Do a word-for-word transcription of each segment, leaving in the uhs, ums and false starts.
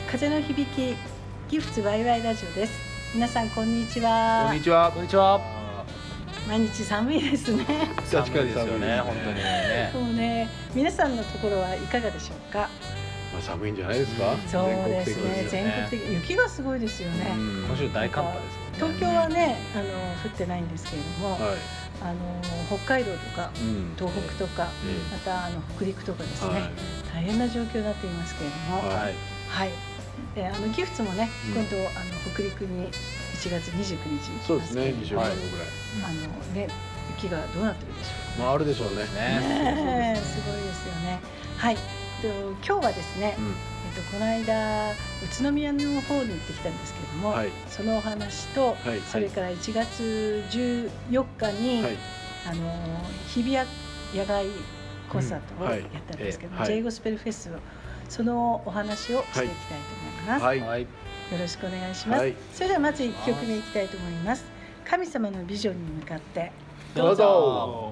風の響きギフツワイワイラジオです。皆さんこんにちは。 こんにちは。 こんにちは。 毎日寒いですね。 寒いですよね。本当にね。 そうね。皆さんのところはいかがでしょうか。 まあ、寒いんじゃないですか。 そうですね。全国的雪がすごいですよね。 今週大寒波ですね。 東京はね、あの降ってないんですけれども、はい、あの北海道とか、うん、東北とか、うん、またあの北陸とかですね、はい、大変な状況になっていますけれども、はい、はい、であのギフツもね、うん、今度あの北陸にいちがつにじゅうくにちにそうですね、にしゅうかんごぐらい、 あのね、雪がどうなってるでしょうか。 まああるでしょうね。 ね、すごいですよね。はい。と今日はですね、うん、えっとこの間宇都宮の方に行ってきたんですけれども、はい、そのお話と、はい、それからいちがつじゅうよっかに、はい、あの日比谷野外コンサートをやったんですけども、うん、はい、J ゴスペルフェスをそのお話をしていきたいと思います。はいはい、よろしくお願いします。はい、それではまずいっきょくめいきたいと思います。神様のビジョンに向かってどうぞ。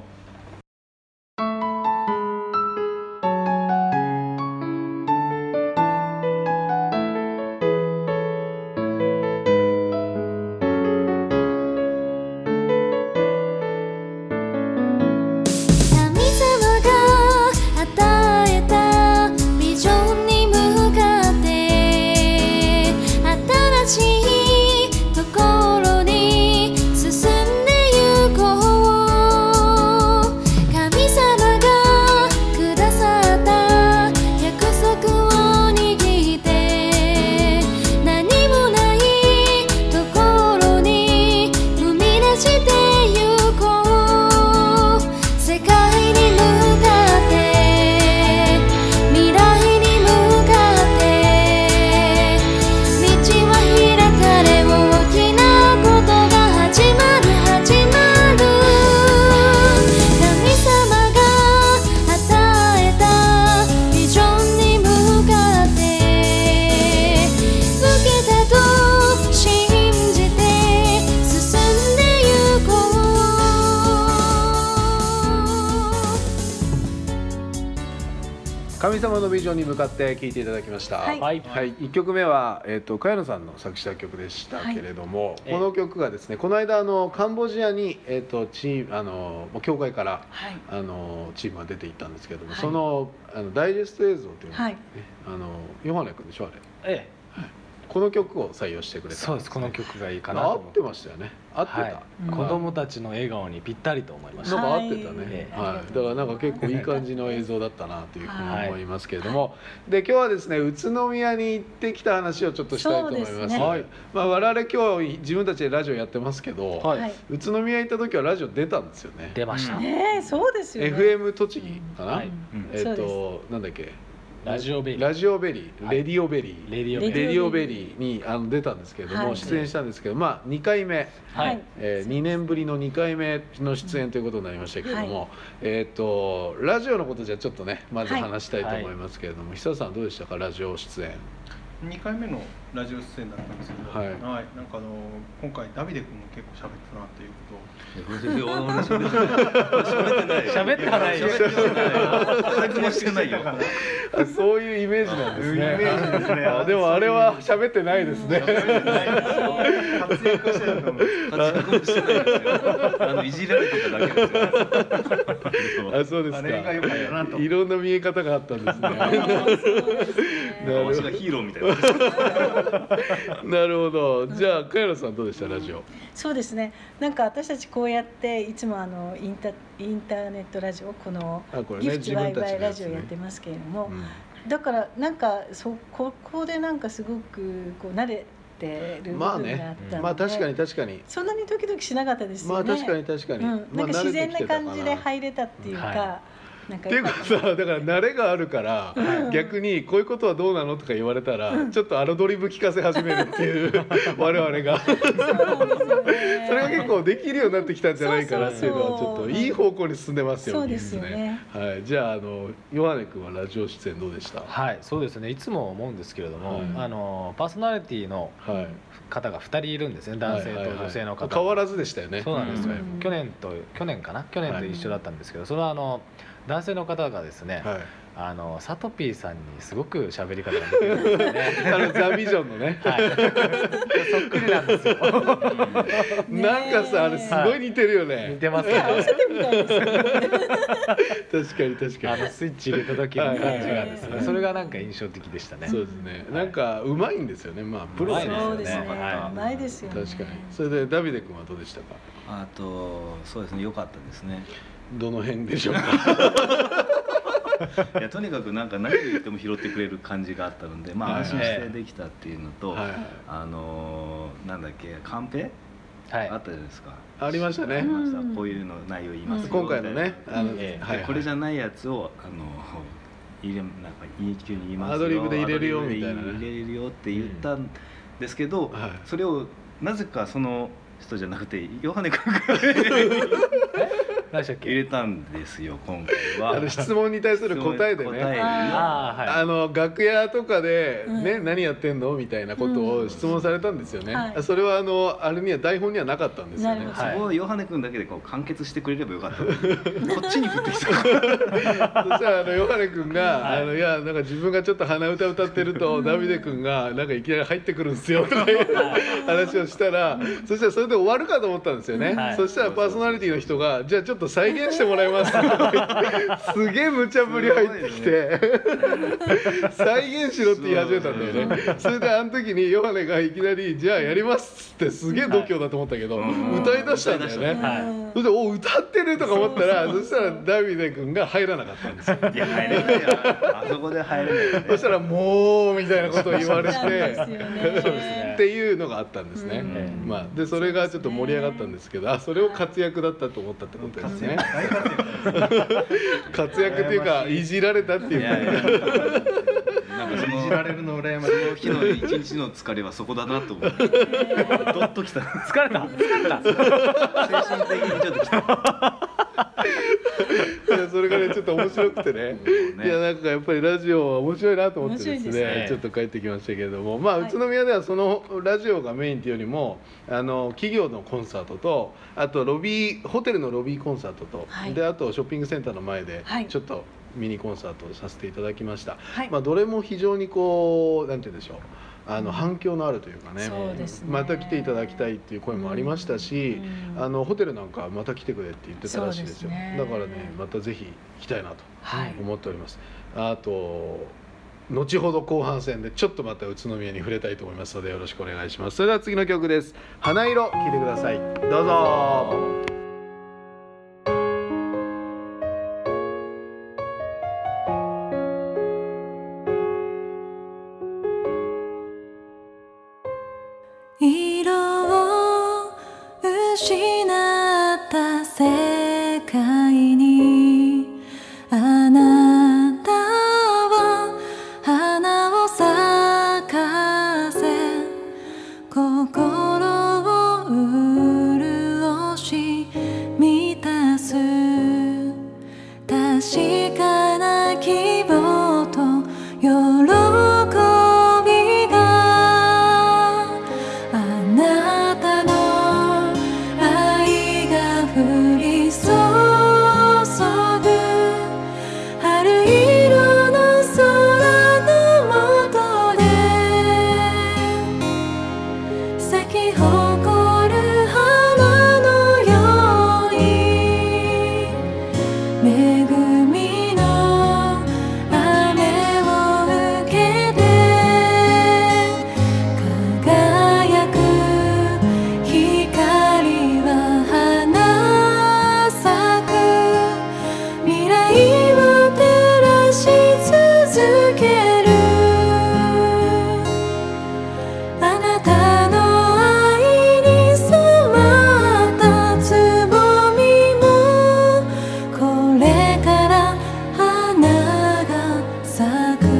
神様のビジョンに向かって聴いていただきました。はい、はいはい、いっきょくめは、えーと、茅野さんの作詞作曲でしたけれども、はい、この曲がですね、この間あのカンボジアに、えーと、チームあの教会から、はい、あのチームが出ていったんですけれども、はい、その、あのダイジェスト映像というのを、ね、はい、あのヨハネ君でしょあれ。ええ、この曲を採用してくれたんです、ね。 そうです。この曲がいいかなと思って。 合ってましたよね。合ってた、はい、 うん、子供たちの笑顔にぴったりと思いました。 なんか合ってたね。はい。はい、だからなんか結構いい感じの映像だったなというふうに思いますけれども、はい、で今日はですね、宇都宮に行ってきた話をちょっとしたいと思います。すね、はい。まあ我々今日自分たちでラジオやってますけど、はい、宇都宮行った時はラジオ出たんですよね。 出ました。 ね、そうですよね。 エフエム 栃木かな。はい、えっとなんだっけ。 ラジオベリー、 ラジオベリー、レディオベリー、 レディオベリーにあの出たんですけれども、はい、出演したんですけど、まあにかいめ、はい、えー、にねんぶりのにかいめの出演ということになりましたけれども、はい、えっとラジオのことじゃちょっとねまず話したいと思いますけれども、はい、久田さんどうでしたか、ラジオ出演。 にかいめのラジオ出演だったんですけど、はい、はい、なんかあの今回ダビデ君も結構喋ったなということを。 俺喋ってない。喋ってない。喋ってない。してないよ。 そういうイメージなんですね。 イメージですね。 でもあれは喋ってないですね。 活躍してると思う。 活躍してないですよ。あのいじられてただけですよ。 あ、そうですか。 あれが良かったなと。 いろんな見え方があったんですね。 私がヒーローみたいな。 なるほど。じゃあ茅野さんどうでした、ラジオ。 そうですね。なんか私たちこうやっていつもあのインタインターネットラジオこのギフトワイワイラジオやってますけれども、うん、だからなんかそここでなんかすごくこう慣れてる部分があったので、まあね、 まあ確かに確かにそんなにドキドキしなかったですよね。 まあ確かに確かに、うん、 なんか自然な感じで入れたっていうか。はい、 っていうかさ、だから慣れがあるから、うん、逆にこういうことはどうなのとか言われたら、うん、ちょっとアドリブ聞かせ始めるっていう我々がそれが結構できるようになってきたんじゃないかなっていうのはちょっといい方向に進んでますよね。 そうですよね。 はい、じゃああのヨハネ君はラジオ出演どうでした？ はい、そうですね。いつも思うんですけれども、はい、あのパーソナリティの方がふたりいるんですね。男性と女性の方、はいはいはい、 変わらずでしたよね。 そうなんですよ、うん、去年と去年かな去年と一緒だったんですけど、はい、それはあの男性の方がですね、はい、 あのサトピーさんにすごく喋り方が似てるんですよね。 あのザビジョンのね、 はい、そっくりなんですよ。 なんかさあれすごい似てるよね。 はい、似てますね。 合わせてみたいですよね。 確かに確かに。 あのスイッチ入れた時の感じがですね。それがなんか印象的でしたね。 そうですね。なんかうまいんですよね。まあプロですよね。 そうですね。うまいですよね。 確かに。それでダビデ君はどうでしたか。 あとそうですね、良かったですね。 どの辺でしょうか。 いやとにかくなんか何を言っても拾ってくれる感じがあったので、まあ安心してできたっていうのと、はい、あのなんだっけカンペ、はい、あったじゃないですか。 ありましたね。 こういうの内容言いますよ。 今回のね、あの、 えーはいはい、これじゃないやつをあの入れなんかいい急に言いますよ。 アドリブで入れるよみたいな、 ね、入れるよって言ったんですけど、うんはい、それをなぜかその人じゃなくてヨハネ君が入れたんですよ今回は。 あの質問に対する答えでね、あ, あの楽屋とかで、ねうん、何やってんのみたいなことを質問されたんですよね、うんはい、それはあのあれには台本にはなかったんですよね。 そこをヨハネ君だけでこう完結してくれればよかったのにこっちに振ってきた。そしたらあのヨハネ君が、はい、あのいやなんか自分がちょっと鼻歌歌ってるとダビデ君がなんかいきなり入ってくるんですよとかいう話をしたら、そしたらそれで終わるかと思ったんですよね、はい、そしたらパーソナリティの人がじゃあちょっと再現してもらいますすげえ無茶ぶり入ってきて、ね、再現しろって言い始めたんだよね。それであの時にヨハネがいきなりじゃあやりますってすげえ度胸だと思ったけど、はい、歌い出したんだよね、はい、それでお歌ってるとか思ったらそしたらダビデ君が入らなかったんですよ。 いや入れないよ、あそこで入れないよ、ね、 そしたらもうみたいなことを言われてっていうのがあったんですね、うんまあ、でそれがちょっと盛り上がったんですけど、あそれを活躍だったと思ったってことですね。活躍っていうかいじられたっていうか、 なんかそのいじられるの羨ましい。その日の一日の疲れはそこだなと思って、どっときた。 疲れた疲れた精神的にちょっときた。 それがねちょっと面白くてね、いやなんかやっぱりラジオは面白いなと思ってです ね, ですねちょっと帰ってきましたけれども、まあ、はい、宇都宮ではそのラジオがメインというよりもあの企業のコンサートとあとロビーホテルのロビーコンサートと、はい、であとショッピングセンターの前でちょっとミニコンサートをさせていただきました、はい、まあ、どれも非常にこうなんて言うんでしょう、あの反響のあるというか ね, そうですね、 また来ていただきたいっていう声もありましたし、うん、あのホテルなんかまた来てくれって言ってたらしいですよ。だからねまたぜひ来たいなと思っております、はい、あと後ほど後半戦でちょっとまた宇都宮に触れたいと思いますのでよろしくお願いします。それでは次の曲です。花色聴いてください。どうぞ。 世界にあなたは花を咲かせ心を潤し満たす確かな希望と喜びがあなたの愛が降り注ぐ春色の空の下で咲き誇る花のように恵みの雨を受けて輝く光は花咲く未来を照らし続けるあなたの愛に染まったつぼみもこれから花が咲く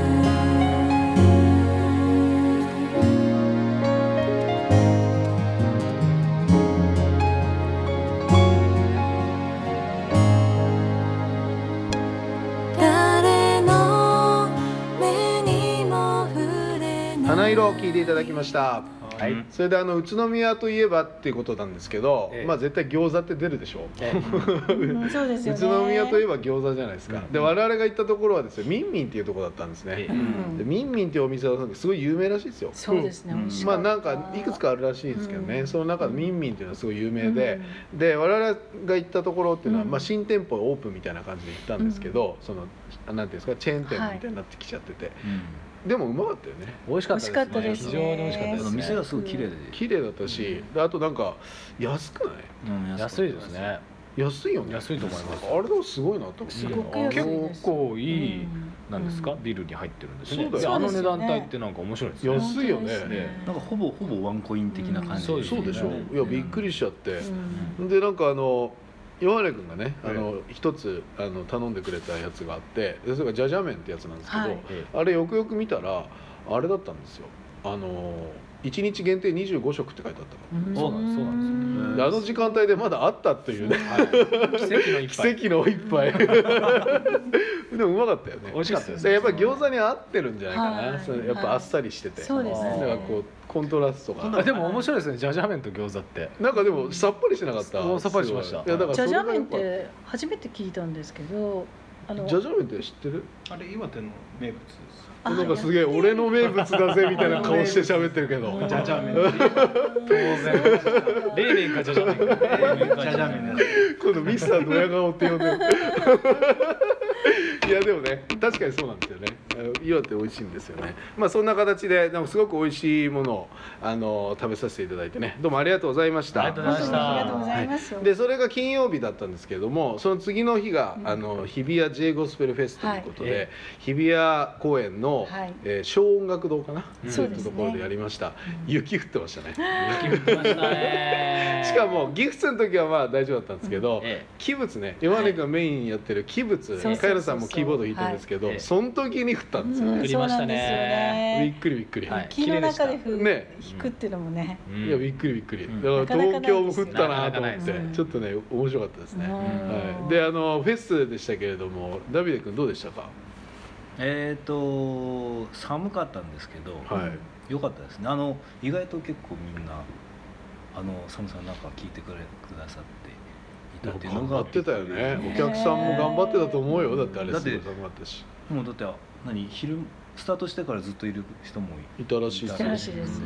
誰の目にも触れない花色を聴いていただきました。 はい、それであの宇都宮といえばっていうことなんですけど、ええ、まあ絶対餃子って出るでしょう、ええ、そうですよね。 宇都宮といえば餃子じゃないですか、うん、で我々が行ったところはですねミンミンっていうところだったんですね、うん、でミンミンっていうお店はすごい有名らしいですよ。 そうですね、 うん、まあなんかいくつかあるらしいですけどね、うん、その中でミンミンっていうのはすごい有名で、うん、で我々が行ったところっていうのは、まあ、新店舗オープンみたいな感じで行ったんですけど、うん、そのなんていうんですかチェーン店みたいになってきちゃってて、はい、でもうまかったよね。 美味しかったですね。非常に美味しかったですね。 店がすごい綺麗で綺麗だったし、うん、あとなんか安くない？ うん、安いですね。 安いよね。 安いと思います。 あれでもすごいなと思って。 すごく安いです。 結構いい、なんですか、ビルに入ってるんですね。 そうだよ。 あの値段帯ってなんか面白いですね。 安いよね。 なんかほぼほぼワンコイン的な感じ。 そうでしょ。いやびっくりしちゃって。でなんかあの。ヨハネ君がね、あの一つあの頼んでくれたやつがあって、それがジャジャ麺ってやつなんですけど、はい、あれよくよく見たらあれだったんですよ。あのいちにち限定にじゅうごしょくって書いてあったの。 そうなんです、そうなんです。 であの時間帯でまだあったっていうね、はい、奇跡の一杯。奇跡の一杯。でもうまかったよね。 美味しかったです。 やっぱり餃子に合ってるんじゃないかな。はい、やっぱあっさりしてて、 そうですね。 だからこうコントラストが。 でも面白いですね。ジャジャ麺と餃子って。 なんかでもさっぱりしなかった。 さっぱりしました。いやだからジャジャ麺って初めて聞いたんですけど、 あのジャジャ麺って知ってる？ あれ岩手の名物です。 なんかすげえ俺の名物だぜみたいな顔して喋ってるけど。 ジャジャ麺。 当然。レーレンかジャジャ麺か。レーレンかジャジャ麺。 今度ミスタードヤ顔って呼んでる。いやでもね確かにそうなんですよね。岩手美味しいんですよね。まあそんな形でなんかすごく美味しいものをあの食べさせていただいてね、どうもありがとうございました。 ありがとうございました。 ありがとうございます。 でそれが金曜日だったんですけれども、その次の日が、うん、あの日比谷 J ゴスペルフェスということで、はい、日比谷公園の、はい、えー、小音楽堂かな、うん、そういったところでやりました。雪降ってましたね。 雪降ってましたね。 しかもギフスの時はまあ大丈夫だったんですけど、うん、ええ、器物ね、ヨハネ君がメインやってる器物、カエルさんもキーボード弾いてるんですけど、はい、その時に降ったんですよね。 降りましたね。 びっくりびっくり。 雪の中で弾くっていうのもね。 いやびっくりびっくり。だから東京も降ったなと思って、ちょっとね面白かったですね。はい。であのフェスでしたけれども、ダビデ君どうでしたか？ えっと寒かったんですけど、良かったですね。あの意外と結構みんなあの寒さなんか聞いてくれくださっていたっていうのが。 頑張ってたよね。お客さんも頑張ってたと思うよ。だってあれすごい寒かったし。 もうだって何昼スタートしてからずっといる人もいたらしいですね。すごいな。 確か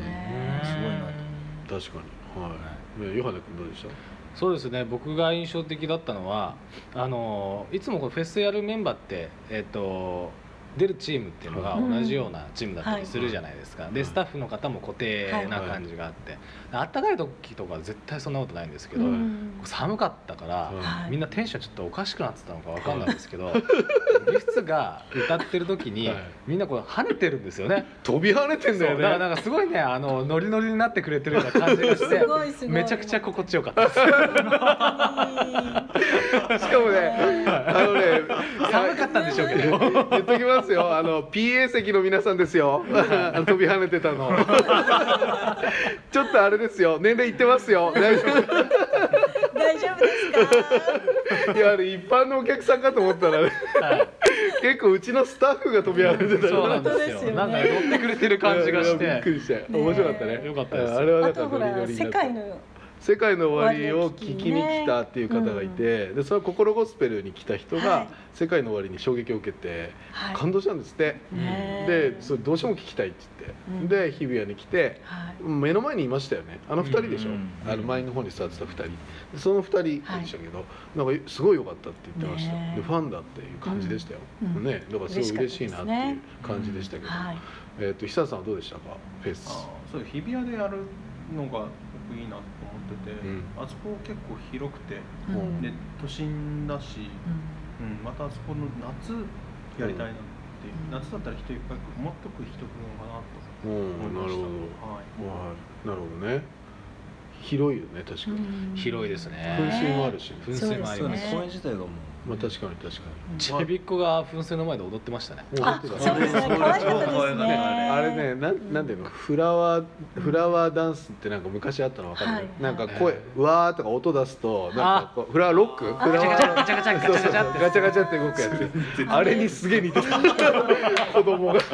に。はい。ヨハネ君どうでした？ そうですね。僕が印象的だったのは、あのいつもこうフェスやるメンバーってえっと出るチームっていうのが同じようなチームだったりするじゃないですか。でスタッフの方も固定な感じがあって、あったかい時とか絶対そんなことないんですけど、寒かったからみんなテンションちょっとおかしくなってたのかわかんないんですけど、ギフツが歌ってる時にみんなこう跳ねてるんですよね。 飛び跳ねてんだよね。 だからなんかすごいね、あのノリノリになってくれてるような感じがしてめちゃくちゃ心地よかったです。しかもね、あのね寒かったんでしょうけど言っときますよ、あの ピーエー 席の皆さんですよ。飛び跳ねてたの。ちょっとあれですよ、年齢いってますよ。大丈夫大丈夫ですか？ いやあれ一般のお客さんかと思ったらね、はい、結構うちのスタッフが飛び跳ねてた。 そうなんですよ。なんか乗ってくれてる感じがして、 びっくりして、面白かったね。 よかったです。 あれはなんかノリノリになって。世界の世界の終わりを聞きに来たっていう方がいて、でその心ゴスペルに来た人が世界の終わりに衝撃を受けて感動したんですって。でそれどうしても聞きたいって言って、で日比谷に来て目の前にいましたよね。あのふたりでしょ、あの前の方に座ってたふたり、そのふたりでしたけど、なんかすごい良かったって言ってました。でファンだっていう感じでしたよね。だからすごい嬉しいなっていう感じでしたけど、えっと久さんはどうでしたか？フェス。 そう日比谷でやるのがいいなと思ってて、うん、あそこ結構広くて、うん、で都心だし、うんうん、またあそこの夏やりたいなっていう、うん、夏だったら人いっぱいもっとく人来るのかなと思いました。 なるほどね。広いよね確かに。 広いですね。 噴水もあるし、 噴水もあります。 公園自体がもうまあ確かに確かに。 ちびっこが噴水の前で踊ってましたね。 あ、そうですね。可愛かったですね。 あれね、なんなんていうの、フラワーフラワーダンスってなんか昔あったのわかる？なんか声うわーとか音出すとなんかこうフラワーロック、フラワーガチャガチャガチャガチャガチャってガチャガチャって動くやつ。あれにすげえ似てた。子供が。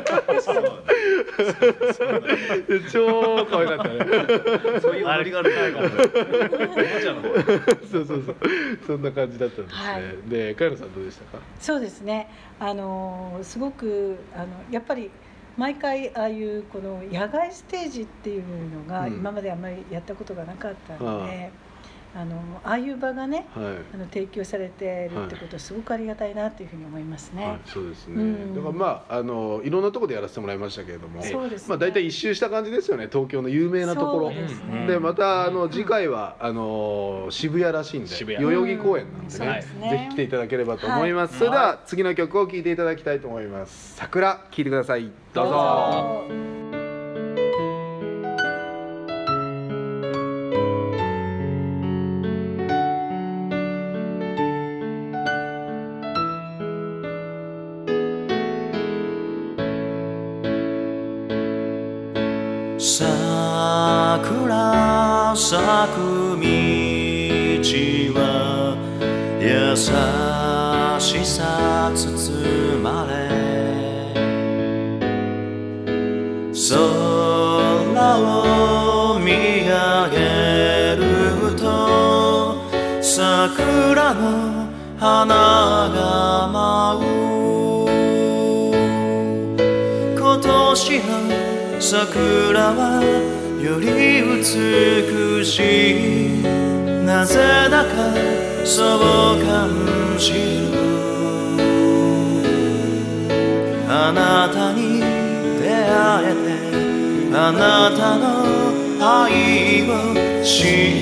超可愛かったね。 そういうありがあるから。 そうそうそう。そんな感じだったんですね。で、かやのさんどうでしたか？ そうですね。あのすごくあのやっぱり毎回ああいうこの野外ステージっていうのが今まであんまりやったことがなかったので。あのああいう場がね、はい、あの提供されているってことはすごくありがたいなというふうに思いますね。はいはい、 そうですね。うん、だからまああのいろんなところでやらせてもらいましたけれども、 そうですね、 まあ大体一周した感じですよね。東京の有名なところ。 そうですね、 でまたあの次回はあの渋谷らしいんで、代々木公園なんでね、うん、ぜひ来ていただければと思います。はい、それでは次の曲を聴いていただきたいと思います。桜聴いてください。どうぞ。どうぞ。 桜咲く道は優しさ包まれ空を見上げると桜の花が舞う今年の桜はより美しいなぜだかそう感じるあなたに出会えてあなたの愛を知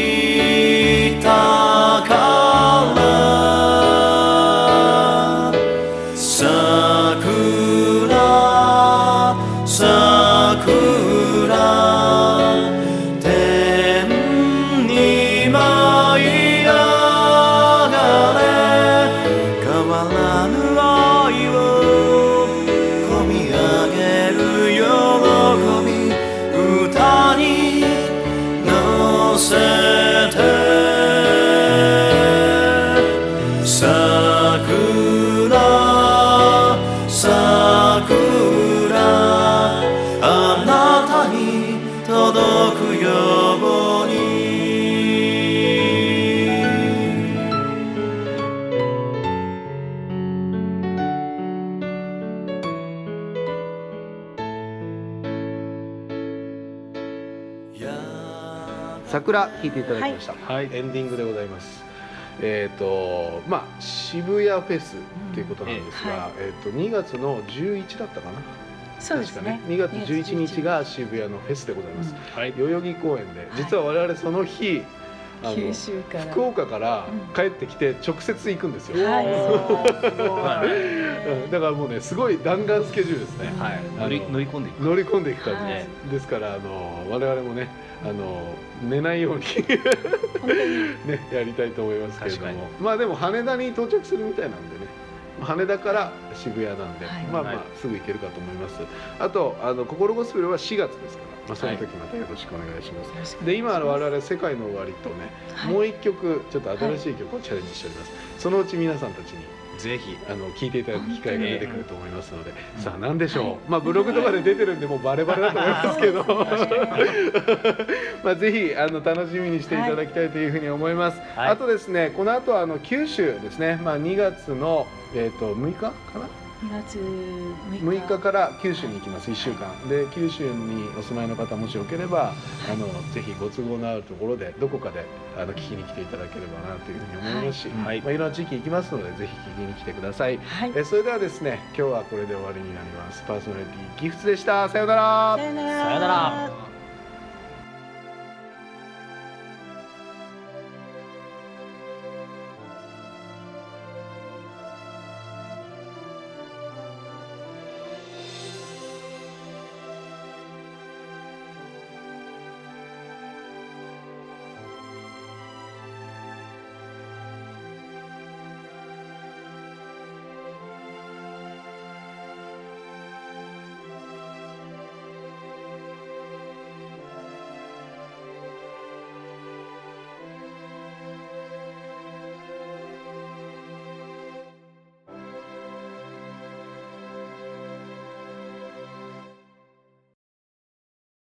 ったから桜桜天に舞い上がれ変わらぬ愛を込み上げる喜び歌に乗せて桜桜あなたに届くように桜聴いていただきました、 はい、 エンディングでございます。えーとまあ、渋谷フェスっていうことなんですが、うんはい、えーとにがつのじゅういちだったかな。 そうですね、 にがつじゅういちにちが渋谷のフェスでございます、うんはい、代々木公園で実は我々その日、 はい、九州から福岡から帰ってきて直接行くんですよ、 はいうん、だからもうねすごい弾丸スケジュールですね、 はい、乗り乗り込んでいく乗り込んでいく感じです、はい、ですからあの我々もねあの寝ないようにねやりたいと思いますけれども、まあでも羽田に到着するみたいなんでね、羽田から渋谷なんで、はい、まあまあすぐ行けるかと思います。あとあの心ゴスペルはしがつですから、まあ、その時またよろしくお願いします、はい、で今我々世界の終わりとね、はい、もう一曲ちょっと新しい曲をチャレンジしております、はい、そのうち皆さんたちにぜひあの聞いていただく機会が出てくると思いますので、うん、さあ何でしょう、はい、まあブログとかで出てるんでもうバレバレだと思いますけど、まあぜひあの楽しみにしていただきたいというふうに思います、はい、あとですねこの後はあの九州ですね、まあ、にがつの、えー、とむいかかなにがつむいかむいかから九州に行きます。いっしゅうかんで九州にお住まいの方もしよければ、はい、あのぜひご都合のあるところでどこかであの聞きに来ていただければなというふうに思いますし、はい、まあ、いろんな地域行きますのでぜひ聞きに来てください、はい、えそれではですね今日はこれで終わりになります。パーソナリティギフツでした。さようなら。 さようなら。 さようなら。